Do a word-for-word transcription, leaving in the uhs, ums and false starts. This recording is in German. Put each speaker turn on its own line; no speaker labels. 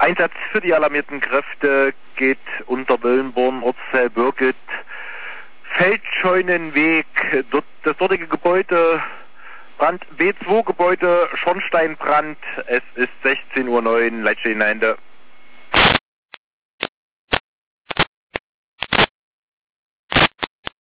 Einsatz für die alarmierten Kräfte geht unter Wöllenborn, Ortsteil Birgit, Feldscheunenweg, dort, das dortige Gebäude, Brand, B zwei Gebäude, Schornsteinbrand, es ist sechzehn Uhr neun, Leitstelle hinein.